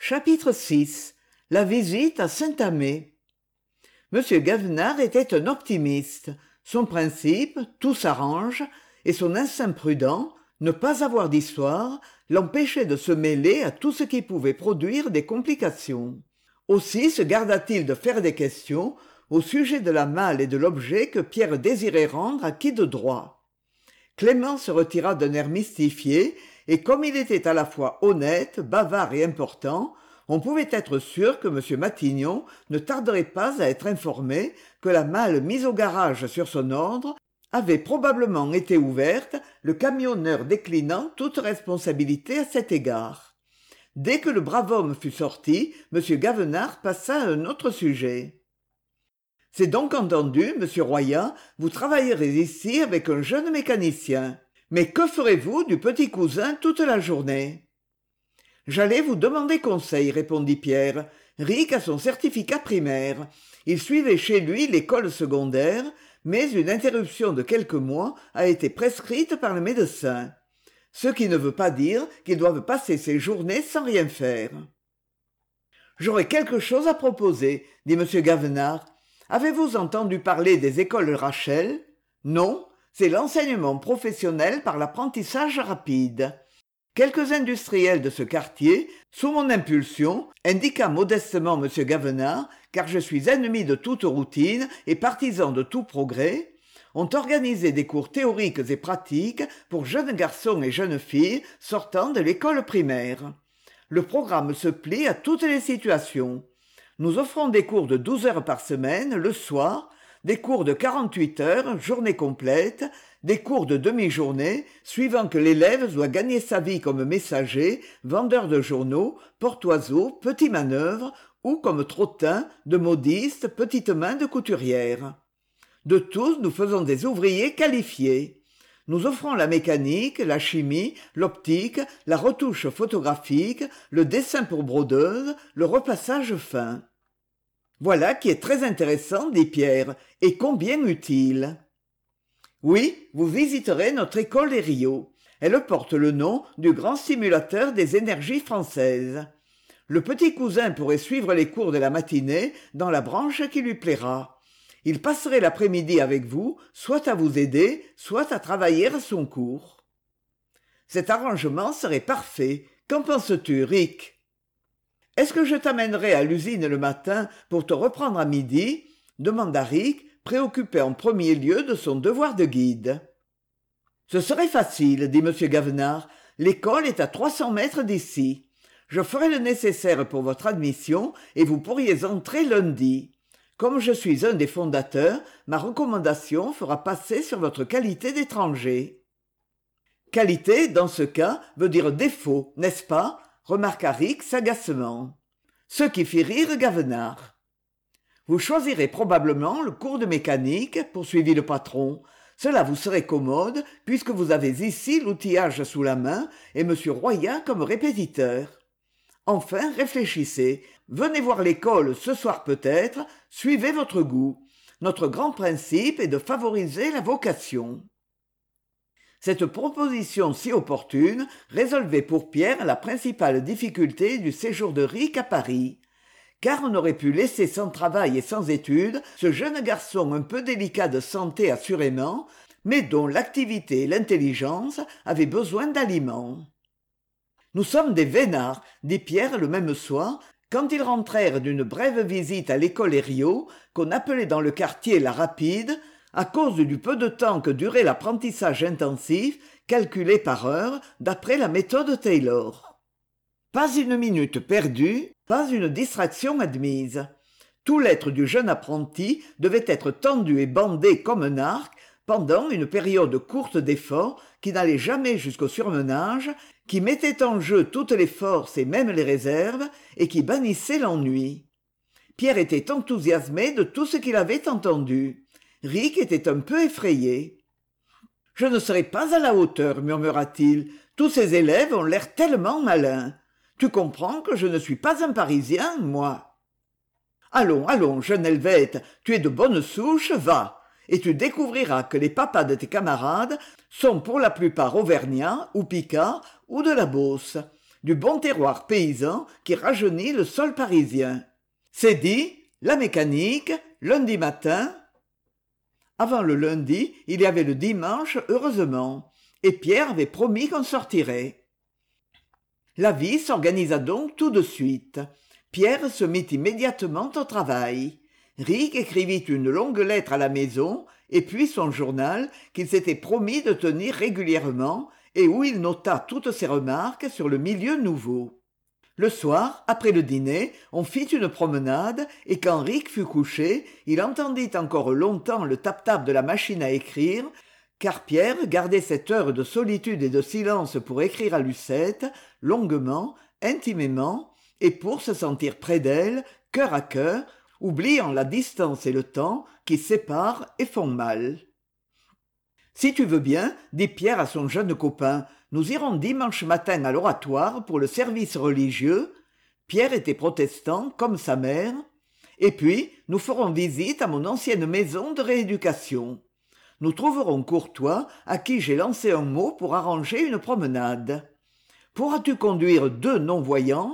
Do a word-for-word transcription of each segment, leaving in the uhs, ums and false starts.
Chapitre six. La visite à Saint-Amé. Monsieur Gavenard était un optimiste. Son principe, tout s'arrange, et son instinct prudent, ne pas avoir d'histoire, l'empêchait de se mêler à tout ce qui pouvait produire des complications. Aussi se garda-t-il de faire des questions au sujet de la malle et de l'objet que Pierre désirait rendre à qui de droit. Clément se retira d'un air mystifié, et comme il était à la fois honnête, bavard et important, on pouvait être sûr que M. Matignon ne tarderait pas à être informé que la malle mise au garage sur son ordre avait probablement été ouverte, le camionneur déclinant toute responsabilité à cet égard. Dès que le brave homme fut sorti, M. Gavenard passa à un autre sujet. « C'est donc entendu, monsieur Royat, vous travaillerez ici avec un jeune mécanicien. Mais que ferez-vous du petit cousin toute la journée ?» « J'allais vous demander conseil, répondit Pierre. Ric a son certificat primaire. Il suivait chez lui l'école secondaire, mais une interruption de quelques mois a été prescrite par le médecin. Ce qui ne veut pas dire qu'ils doivent passer ses journées sans rien faire. « J'aurais quelque chose à proposer, dit M. Gavenard. Avez-vous entendu parler des écoles Rachel ? Non, c'est l'enseignement professionnel par l'apprentissage rapide. Quelques industriels de ce quartier, sous mon impulsion, indiqua modestement M. Gavenard, car je suis ennemi de toute routine et partisan de tout progrès, ont organisé des cours théoriques et pratiques pour jeunes garçons et jeunes filles sortant de l'école primaire. Le programme se plie à toutes les situations. Nous offrons des cours de douze heures par semaine, le soir, des cours de quarante-huit heures, journée complète, des cours de demi-journée, suivant que l'élève doit gagner sa vie comme messager, vendeur de journaux, porte-oiseaux, petit manœuvre, ou comme trottin, de modiste, petite main de couturière. De tous, nous faisons des ouvriers qualifiés. Nous offrons la mécanique, la chimie, l'optique, la retouche photographique, le dessin pour brodeuse, le repassage fin. Voilà qui est très intéressant, dit Pierre, et combien utile. Oui, vous visiterez notre école Herriot. Elle porte le nom du grand simulateur des énergies françaises. Le petit cousin pourrait suivre les cours de la matinée dans la branche qui lui plaira. Il passerait l'après-midi avec vous, soit à vous aider, soit à travailler à son cours. Cet arrangement serait parfait. Qu'en penses-tu, Ric ? Est-ce que je t'amènerai à l'usine le matin pour te reprendre à midi ? Demanda Ric, préoccupé en premier lieu de son devoir de guide. Ce serait facile, dit M. Gavenard. L'école est à trois cents mètres d'ici. Je ferai le nécessaire pour votre admission et vous pourriez entrer lundi. Comme je suis un des fondateurs, ma recommandation fera passer sur votre qualité d'étranger. Qualité, dans ce cas, veut dire défaut, n'est-ce pas ? Remarqua Ric sagacement. Ce qui fit rire Gavenard. Vous choisirez probablement le cours de mécanique, poursuivit le patron. Cela vous serait commode, puisque vous avez ici l'outillage sous la main et M. Royat comme répétiteur. Enfin, réfléchissez. Venez voir l'école ce soir peut-être, suivez votre goût. Notre grand principe est de favoriser la vocation. Cette proposition si opportune résolvait pour Pierre la principale difficulté du séjour de Ric à Paris. Car on aurait pu laisser sans travail et sans études ce jeune garçon un peu délicat de santé assurément, mais dont l'activité et l'intelligence avaient besoin d'aliments. « Nous sommes des vénards, dit Pierre le même soir, quand ils rentrèrent d'une brève visite à l'école Herriot, qu'on appelait dans le quartier la Rapide, à cause du peu de temps que durait l'apprentissage intensif, calculé par heure, d'après la méthode Taylor. Pas une minute perdue, pas une distraction admise. Tout l'être du jeune apprenti devait être tendu et bandé comme un arc pendant une période courte d'effort qui n'allait jamais jusqu'au surmenage, qui mettait en jeu toutes les forces et même les réserves, et qui bannissait l'ennui. Pierre était enthousiasmé de tout ce qu'il avait entendu. Ric était un peu effrayé. « Je ne serai pas à la hauteur, murmura-t-il. Tous ces élèves ont l'air tellement malins. Tu comprends que je ne suis pas un Parisien, moi. »« Allons, allons, jeune Helvète, tu es de bonne souche, va, et tu découvriras que les papas de tes camarades sont pour la plupart auvergnats ou picards ou de la Beauce. du bon terroir paysan qui rajeunit le sol parisien. C'est dit, la mécanique, lundi matin. Avant le lundi, il y avait le dimanche, heureusement, et Pierre avait promis qu'on sortirait. La vie s'organisa donc tout de suite. Pierre se mit immédiatement au travail. Ric écrivit une longue lettre à la maison, et puis son journal qu'il s'était promis de tenir régulièrement et où il nota toutes ses remarques sur le milieu nouveau. Le soir, après le dîner, on fit une promenade, et quand Ric fut couché, il entendit encore longtemps le tap-tap de la machine à écrire, car Pierre gardait cette heure de solitude et de silence pour écrire à Lucette, longuement, intimement, et pour se sentir près d'elle, cœur à cœur, oubliant la distance et le temps qui séparent et font mal. « Si tu veux bien, dit Pierre à son jeune copain, nous irons dimanche matin à l'oratoire pour le service religieux. » Pierre était protestant, comme sa mère. « Et puis, nous ferons visite à mon ancienne maison de rééducation. Nous trouverons Courtois, à qui j'ai lancé un mot pour arranger une promenade. Pourras-tu conduire deux non-voyants ? »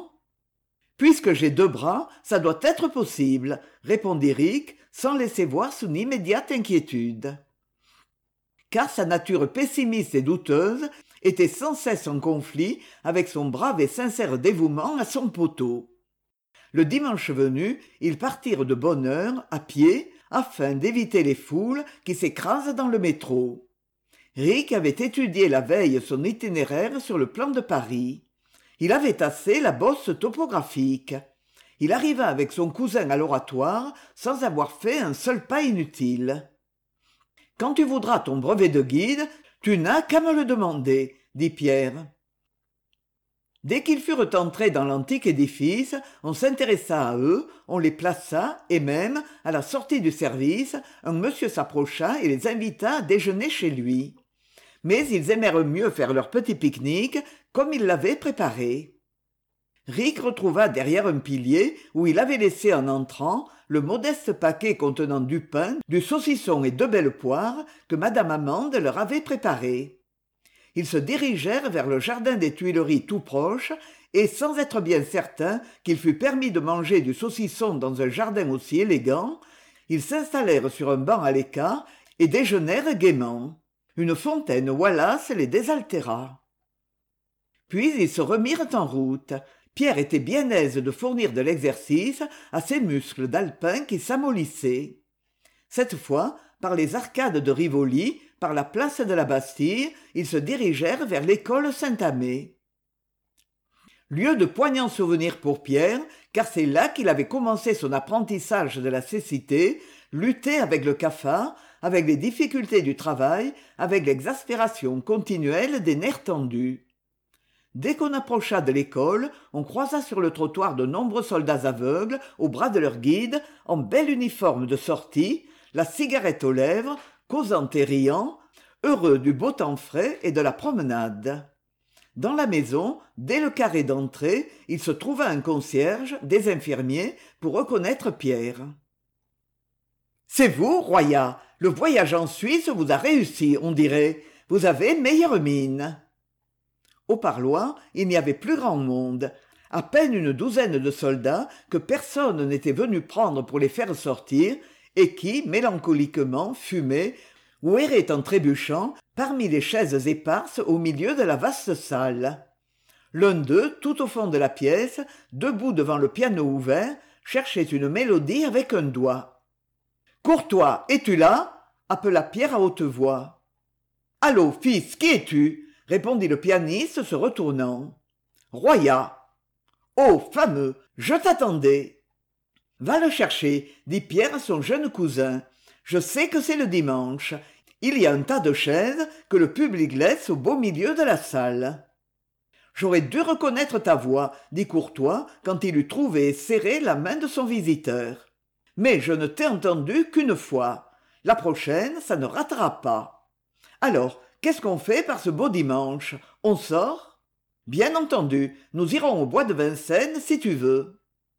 « Puisque j'ai deux bras, ça doit être possible, » répondit Ric, sans laisser voir son immédiate inquiétude. Car sa nature pessimiste et douteuse était sans cesse en conflit avec son brave et sincère dévouement à son poteau. Le dimanche venu, ils partirent de bonne heure, à pied, afin d'éviter les foules qui s'écrasent dans le métro. Ric avait étudié la veille son itinéraire sur le plan de Paris. Il avait tassé la bosse topographique. Il arriva avec son cousin à l'oratoire sans avoir fait un seul pas inutile. « Quand tu voudras ton brevet de guide, tu n'as qu'à me le demander, » dit Pierre. Dès qu'ils furent entrés dans l'antique édifice, on s'intéressa à eux, on les plaça, et même, à la sortie du service, un monsieur s'approcha et les invita à déjeuner chez lui. Mais ils aimèrent mieux faire leur petit pique-nique comme ils l'avaient préparé. Ric retrouva derrière un pilier où il avait laissé en entrant le modeste paquet contenant du pain, du saucisson et deux belles poires que madame Amande leur avait préparés. Ils se dirigèrent vers le jardin des Tuileries tout proche, et sans être bien certains qu'il fût permis de manger du saucisson dans un jardin aussi élégant, ils s'installèrent sur un banc à l'écart et déjeunèrent gaiement. Une fontaine Wallace les désaltéra. Puis ils se remirent en route. Pierre était bien aise de fournir de l'exercice à ses muscles d'alpin qui s'amollissaient. Cette fois, par les arcades de Rivoli, par la place de la Bastille, ils se dirigèrent vers l'école Saint-Amé. Lieu de poignants souvenirs pour Pierre, car c'est là qu'il avait commencé son apprentissage de la cécité, lutter avec le cafard, avec les difficultés du travail, avec l'exaspération continuelle des nerfs tendus. Dès qu'on approcha de l'école, on croisa sur le trottoir de nombreux soldats aveugles, au bras de leur guide, en bel uniforme de sortie, la cigarette aux lèvres, causant et riant, heureux du beau temps frais et de la promenade. Dans la maison, dès le carré d'entrée, il se trouva un concierge, des infirmiers, pour reconnaître Pierre. « C'est vous, Royat. Le voyage en Suisse vous a réussi, on dirait. Vous avez meilleure mine. » Au parloir, il n'y avait plus grand monde. À peine une douzaine de soldats que personne n'était venu prendre pour les faire sortir et qui, mélancoliquement, fumaient ou erraient en trébuchant parmi les chaises éparses au milieu de la vaste salle. L'un d'eux, tout au fond de la pièce, debout devant le piano ouvert, cherchait une mélodie avec un doigt. « Courtois, es-tu là ?» appela Pierre à haute voix. « Allô, fils, qui es-tu ?» répondit le pianiste se retournant. « Royat. »« Oh, fameux, je t'attendais. »« Va le chercher, » dit Pierre à son jeune cousin. « Je sais que c'est le dimanche. Il y a un tas de chaises que le public laisse au beau milieu de la salle. »« J'aurais dû reconnaître ta voix, » dit Courtois quand il eut trouvé et serré la main de son visiteur. « Mais je ne t'ai entendu qu'une fois. La prochaine, ça ne ratera pas. Alors, qu'est-ce qu'on fait par ce beau dimanche? On sort? Bien entendu, nous irons au bois de Vincennes si tu veux. »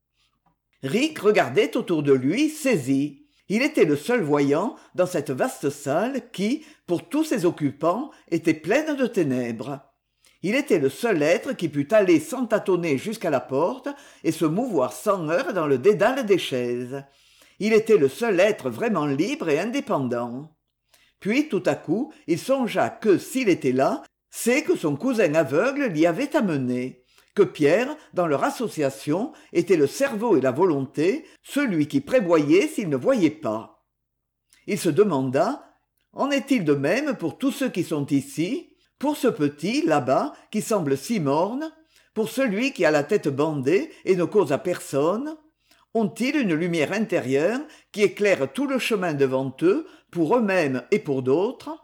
Ric regardait autour de lui, saisi. Il était le seul voyant dans cette vaste salle qui, pour tous ses occupants, était pleine de ténèbres. Il était le seul être qui pût aller sans tâtonner jusqu'à la porte et se mouvoir sans heurts dans le dédale des chaises. Il était le seul être vraiment libre et indépendant. Puis, tout à coup, il songea que, s'il était là, c'est que son cousin aveugle l'y avait amené, que Pierre, dans leur association, était le cerveau et la volonté, celui qui prévoyait s'il ne voyait pas. Il se demanda, en est-il de même pour tous ceux qui sont ici, pour ce petit, là-bas, qui semble si morne, pour celui qui a la tête bandée et ne cause à personne? Ont-ils une lumière intérieure qui éclaire tout le chemin devant eux, pour eux-mêmes et pour d'autres?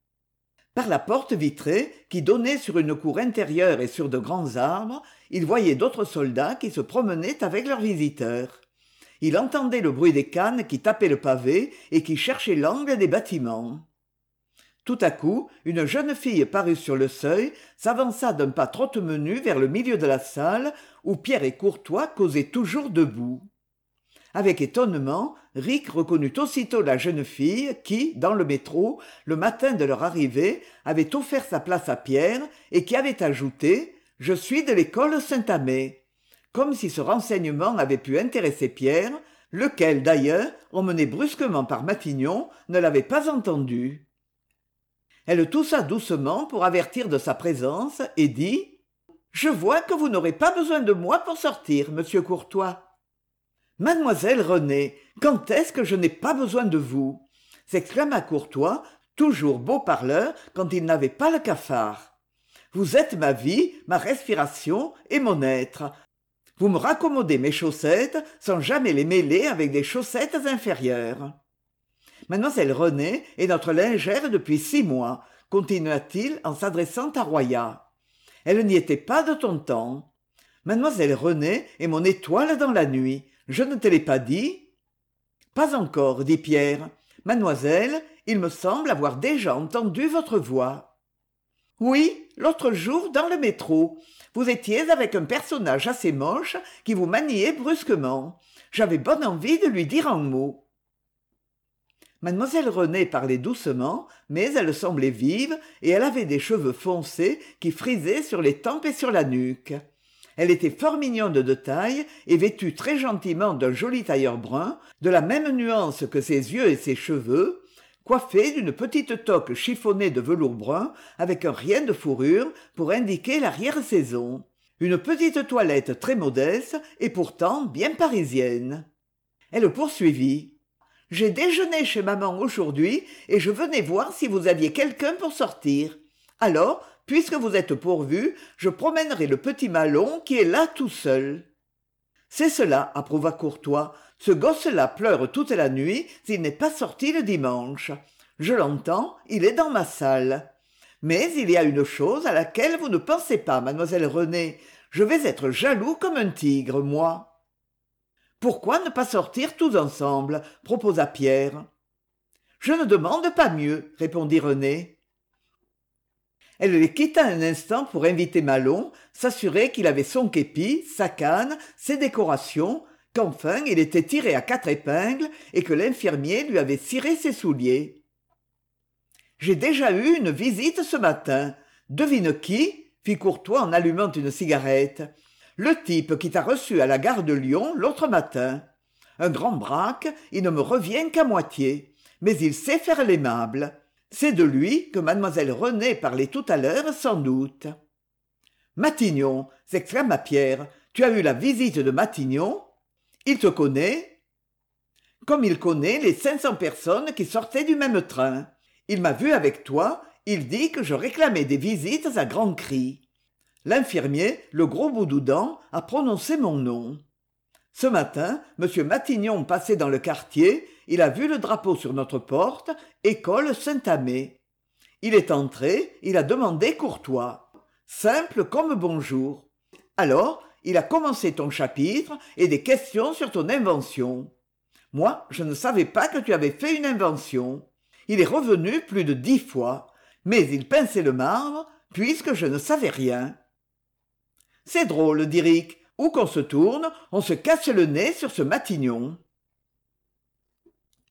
Par la porte vitrée, qui donnait sur une cour intérieure et sur de grands arbres, il voyait d'autres soldats qui se promenaient avec leurs visiteurs. Il entendait le bruit des cannes qui tapaient le pavé et qui cherchaient l'angle des bâtiments. Tout à coup, une jeune fille parut sur le seuil, s'avança d'un pas trotte-menu vers le milieu de la salle, où Pierre et Courtois causaient toujours debout. Avec étonnement, Ric reconnut aussitôt la jeune fille qui, dans le métro, le matin de leur arrivée, avait offert sa place à Pierre et qui avait ajouté « Je suis de l'école Saint-Amé », comme si ce renseignement avait pu intéresser Pierre, lequel d'ailleurs, emmené brusquement par Matignon, ne l'avait pas entendu. Elle toussa doucement pour avertir de sa présence et dit « Je vois que vous n'aurez pas besoin de moi pour sortir, monsieur Courtois. » « Mademoiselle Renée, quand est-ce que je n'ai pas besoin de vous ?» s'exclama Courtois, toujours beau parleur quand il n'avait pas le cafard. « Vous êtes ma vie, ma respiration et mon être. Vous me raccommodez mes chaussettes sans jamais les mêler avec des chaussettes inférieures. Mademoiselle Renée est notre lingère depuis six mois, continua-t-il en s'adressant à Royat. Elle n'y était pas de ton temps. Mademoiselle Renée est mon étoile dans la nuit. Je ne te l'ai pas dit ? Pas encore, dit Pierre. Mademoiselle, il me semble avoir déjà entendu votre voix. Oui, l'autre jour dans le métro. Vous étiez avec un personnage assez moche qui vous maniait brusquement. J'avais bonne envie de lui dire un mot. Mademoiselle Renée parlait doucement, mais elle semblait vive et elle avait des cheveux foncés qui frisaient sur les tempes et sur la nuque. Elle était fort mignonne de taille et vêtue très gentiment d'un joli tailleur brun, de la même nuance que ses yeux et ses cheveux, coiffée d'une petite toque chiffonnée de velours brun avec un rien de fourrure pour indiquer l'arrière-saison. Une petite toilette très modeste et pourtant bien parisienne. Elle poursuivit. « J'ai déjeuné chez maman aujourd'hui et je venais voir si vous aviez quelqu'un pour sortir. Alors, puisque vous êtes pourvu, je promènerai le petit Maslon qui est là tout seul. » « C'est cela, approuva Courtois. Ce gosse-là pleure toute la nuit s'il n'est pas sorti le dimanche. Je l'entends, il est dans ma salle. Mais il y a une chose à laquelle vous ne pensez pas, mademoiselle Renée. Je vais être jaloux comme un tigre, moi. » « Pourquoi ne pas sortir tous ensemble ?» proposa Pierre. « Je ne demande pas mieux, » répondit Renée. Elle les quitta un instant pour inviter Maslon, s'assurer qu'il avait son képi, sa canne, ses décorations, qu'enfin il était tiré à quatre épingles et que l'infirmier lui avait ciré ses souliers. « J'ai déjà eu une visite ce matin. Devine qui ?» fit Courtois en allumant une cigarette. « Le type qui t'a reçu à la gare de Lyon l'autre matin. Un grand braque, il ne me revient qu'à moitié, mais il sait faire l'aimable. C'est de lui que mademoiselle Renée parlait tout à l'heure, sans doute. »« Matignon !» s'exclama Pierre. « Tu as eu la visite de Matignon ? Il te connaît ? » ?»« Comme il connaît les cinq cents personnes qui sortaient du même train. Il m'a vu avec toi, il dit que je réclamais des visites à grands cris. L'infirmier, le gros Boudoudan, a prononcé mon nom. Ce matin, M. Matignon passait dans le quartier, il a vu le drapeau sur notre porte, école Saint-Amé. Il est entré, il a demandé Courtois. Simple comme bonjour. Alors, il a commencé ton chapitre et des questions sur ton invention. Moi, je ne savais pas que tu avais fait une invention. Il est revenu plus de dix fois, mais il pinçait le marbre, puisque je ne savais rien. C'est drôle, dit Ric. Où qu'on se tourne, on se casse le nez sur ce Matignon.